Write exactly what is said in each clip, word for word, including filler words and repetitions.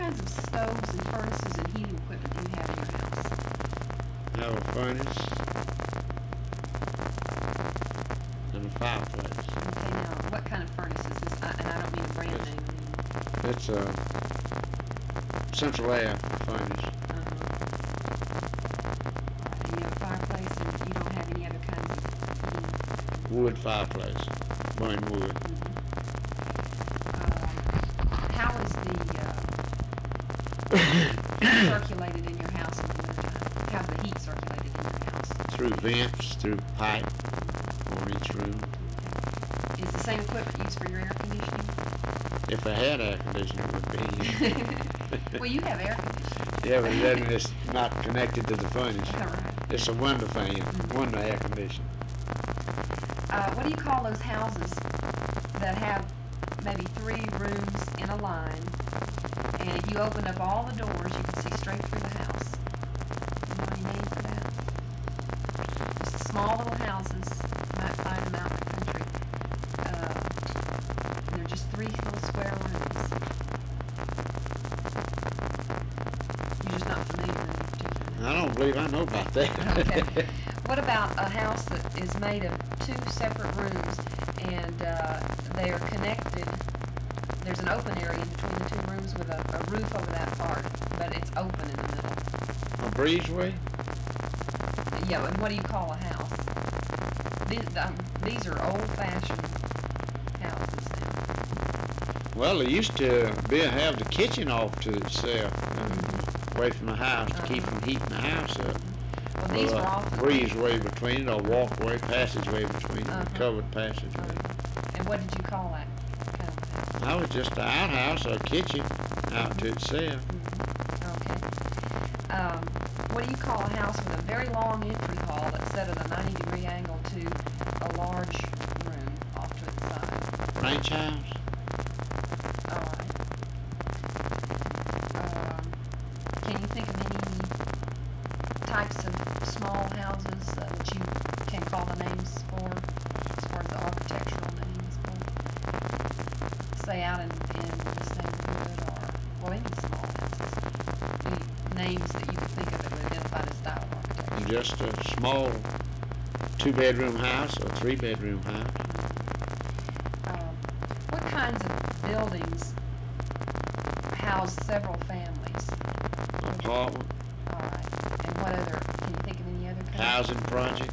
kinds of stoves and furnaces and heating equipment do you have in your house? Have a furnace and a fireplace. Okay, now, what kind of furnace is this? I, and I don't mean a brand It's- name. I mean, It's a central air furnace. uh-huh. And you have a fireplace, and you don't have any other kinds of heating. Wood fireplace. Burn wood. Uh, how is the uh, heat circulated in your house in the wintertime? How's the heat circulated in your house? Through vents, through pipe on each room. Is the same equipment used for your air conditioning? If I had air conditioning, it would be. Well, you have air conditioning. Yeah, but then it's not connected to the furnace. All right. It's a window fan, Mhm. window air conditioner. Uh, what do you call those houses that have maybe three rooms in a line, and if you open up all the doors, you can see straight through the house? You know any name for that? Just small little houses. You might find them out in the country. Uh, and they're just three little square rooms. You're just not familiar with any particular. I don't believe I know about that. Okay. What about a house that is made of two separate rooms and uh, they are connected? There's an open area in between the two rooms with a, a roof over that part, but it's open in the middle. A breezeway? Yeah, and what do you call a house? These, um, these are old-fashioned houses now. Well, they used to be have the kitchen off to itself, uh, away from the house to keep from heating the house up. Well, these Well, were a often... breezeway between it, or walkway, passageway between it, Uh-huh. covered passageway. Uh, and what did you call that kind of house? I was just an outhouse or a kitchen out to itself. Okay. Um, what do you call a house with a very long entry hall that's set at a ninety degree angle to a large room off to its side? Ranch house? All right. Um, can you think of any types of small houses uh, that you can call the names for, as far as the architectural names for? Say out in, in this neighborhood, or, well, any small houses. Any names that you could think of that would identify the style of architecture? Just a small two-bedroom house or three-bedroom house. Um, what kinds of buildings house several families? Apartment, All right. And what other, can you think of any other kinds? housing project,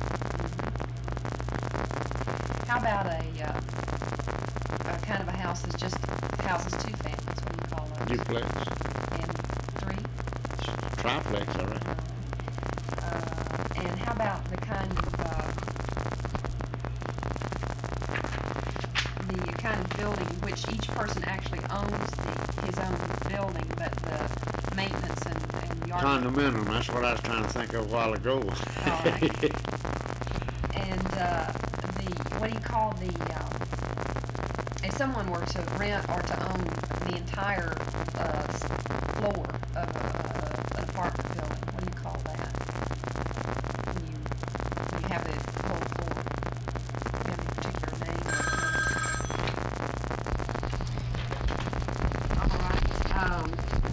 How about a, uh, a kind of a house that's just houses two families? What do you call those? duplex, And three? triplex, all right. Uh, and how about the kind of, uh, the kind of building in which each person actually owns the, his own building, but the maintenance and, and yard... Condominium, that's what I was trying to think of a while ago. All right. And uh, the, what do you call the, um, if someone were to rent or to own the entire uh, s- floor of a, uh, an apartment building, what do you call that? When you, when you have the whole floor, do you have any particular name? All right. Um,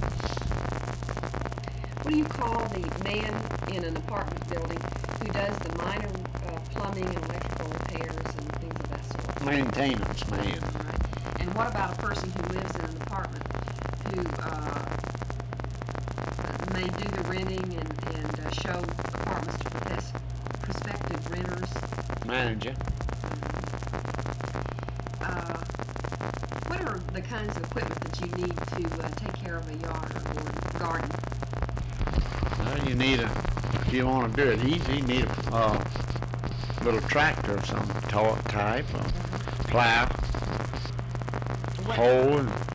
what do you call the man in an apartment building who does the minor uh, plumbing and electrical repairs and things of that sort? Maintenance man. All right. And what about a person who lives in an apartment who uh, may do the renting and, and uh, show apartments to propes- prospective renters? Manager. Uh, what are the kinds of equipment that you need to uh, take care of a yard or garden? Well, you need a, if you want to do it easy, you need a uh, little tractor of some to- type, a plow, What, hoe, and